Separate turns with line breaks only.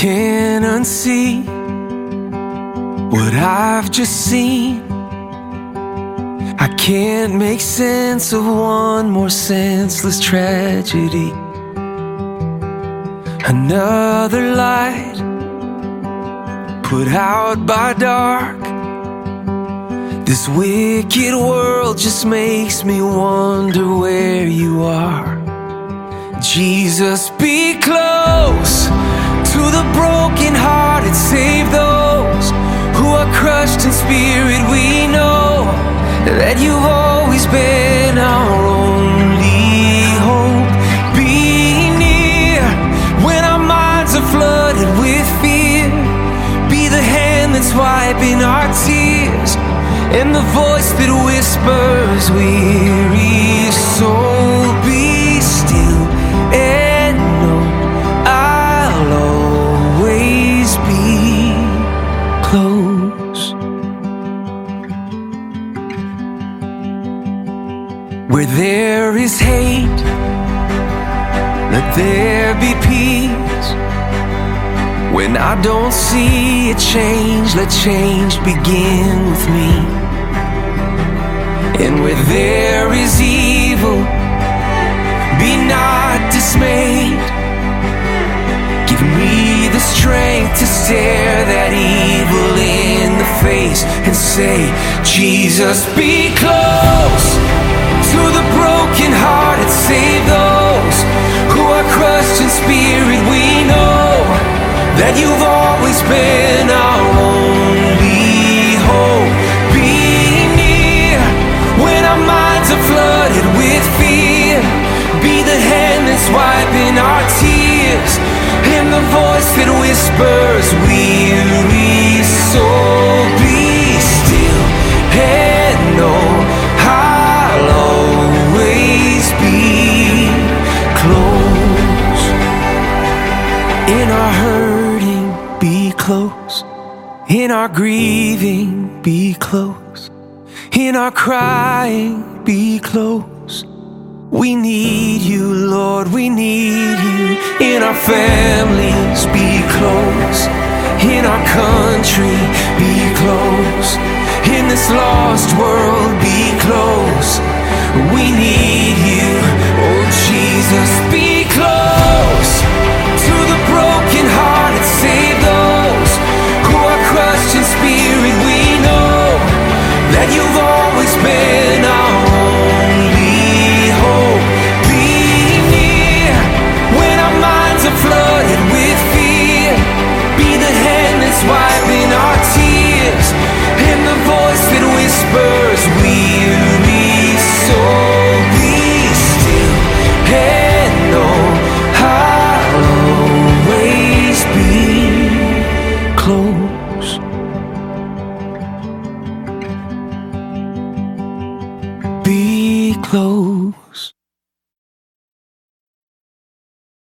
can't unsee what I've just seen. I can't make sense of one more senseless tragedy. Another light put out by dark. This wicked world just makes me wonder where you are. Jesus, be close to the broken-hearted. Save those who are crushed in spirit. We know that you've always been our only hope. Be near when our minds are flooded with fear. Be the hand that's wiping our tears, and the voice that whispers, weary soul, be still and know I'll always be close. Where there is hate, let there be peace. When I don't see a change, let change begin with me. And where there is evil, be not dismayed. Give me the strength to stare that evil in the face and say, Jesus, be close to the broken-hearted. Save those who are crushed in spirit. We know that you've always been our only hope. Be near when our minds are flooded with fear. Be the hand that's wiping our tears, and the voice that whispers, weary soul, be still and know I'll always be close. In our hurting, be close. In our grieving, be close. In our crying, be close. We need you, Lord, we need you. In our families, be close. In our country, be close. In this lost world, be close. We need you, oh Jesus, be close to the broken-hearted. Save those who are crushed in spirit. We know that you've always been our only hope. Be near when our minds are flooded with fear. Be the hand that's wiping our tears, and the voice that whispers, weary soul, be still and know I'll always be close. Be close.